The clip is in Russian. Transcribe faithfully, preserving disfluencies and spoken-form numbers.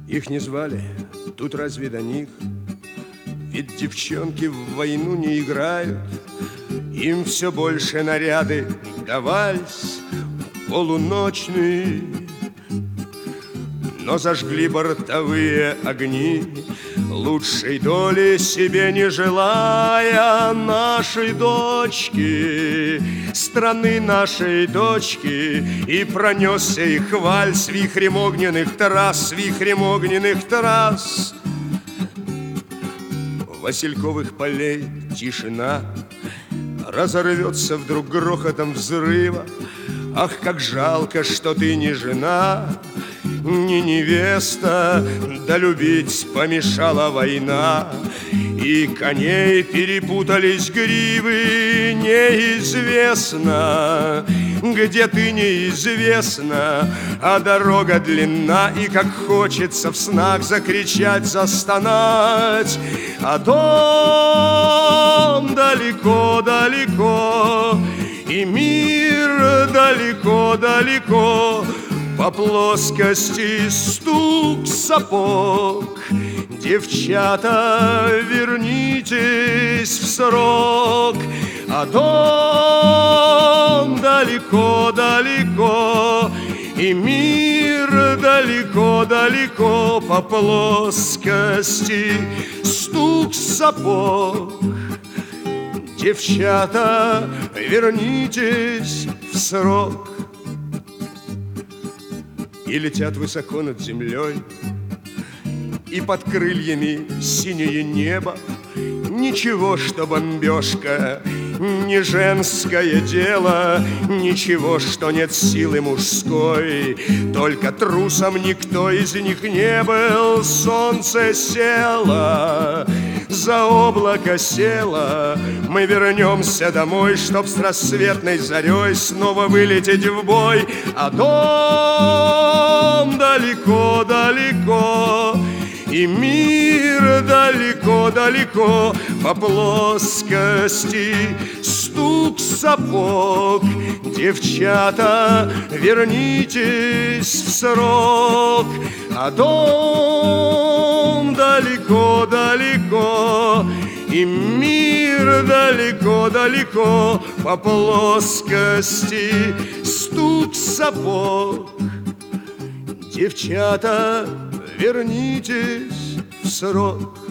Их не звали, тут разве до них? Ведь девчонки в войну не играют. Им все больше наряды давались полуночные. Но зажгли бортовые огни, лучшей доли себе не желая. Нашей дочки, страны нашей дочки, и пронесся их вальс вихрем огненных трасс, вихрем огненных трасс. Васильковых полей тишина разорвется вдруг грохотом взрыва. Ах, как жалко, что ты не жена, не невеста, да любить помешала война. И коней перепутались гривы, неизвестно, где ты, неизвестно, а дорога длинна, и как хочется в снах закричать, застонать. А дом далеко-далеко, и мир далеко-далеко. По плоскости стук сапог. Девчата, вернитесь в срок. А дом далеко-далеко, и мир далеко-далеко. По плоскости стук сапог. Девчата, вернитесь в срок. И летят высоко над землей, и под крыльями синее небо. Ничего, что бомбежка не женское дело, ничего, что нет силы мужской. Только трусом никто из них не был. Солнце село, за облако село. Мы вернемся домой, чтоб с рассветной зарей снова вылететь в бой. А дом далеко-далеко, и мир далеко-далеко. По плоскости стук сапог. Девчата, вернитесь в срок. А дом далеко-далеко, и мир далеко-далеко. По плоскости стук сапог. Девчата, вернитесь в срок.